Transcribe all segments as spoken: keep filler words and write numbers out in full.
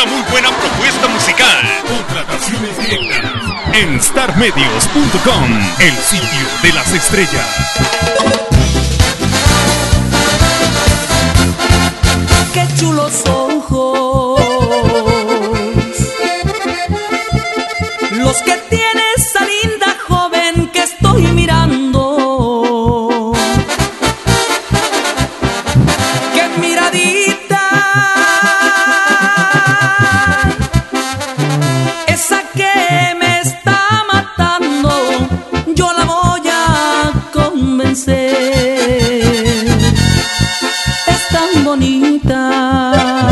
una muy buena propuesta musical. Contrataciones directas en star medios punto com, el sitio de las estrellas. Qué chulos ojos los que tiene esa linda joven que estoy mirando. Qué miradita esa que me está matando, yo la voy a convencer. Es tan bonita,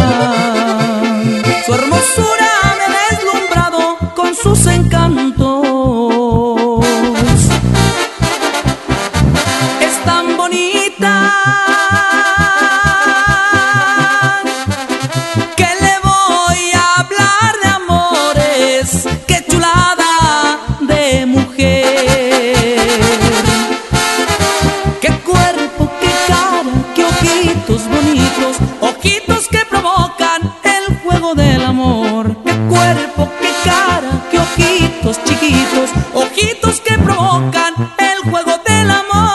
su hermosura me ha deslumbrado con sus encantos. Es tan bonita que le voy a hablar de amores. Qué chulada de mujer, qué cuerpo, qué cara, qué ojitos bonitos, ojitos que provocan el fuego del amor. Qué cuerpo, qué cara, qué ojitos chiquitos, ojitos que provocan el juego del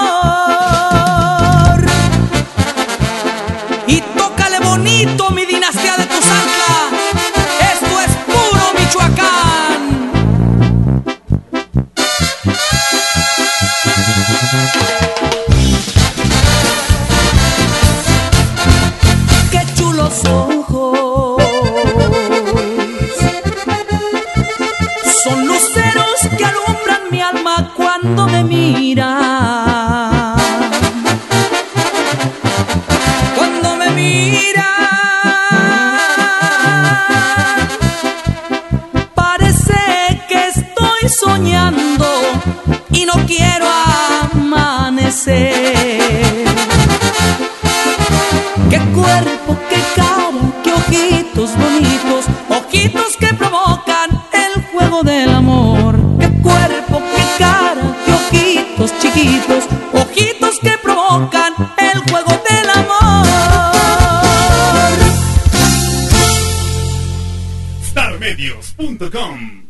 amor. Y tócale bonito, mi dinastía de Tuzantla, esto es puro Michoacán. Qué chulos ojos son luceros que alumbran mi alma cuando me miran. Cuando me miran parece que estoy soñando y no quiero amanecer. Qué cuerpo, qué cara, qué ojitos bonitos, ojitos que provocan el fuego del amor. Qué cuerpo, qué cara, qué ojitos chiquitos, ojitos que provocan el juego del amor. star medios punto com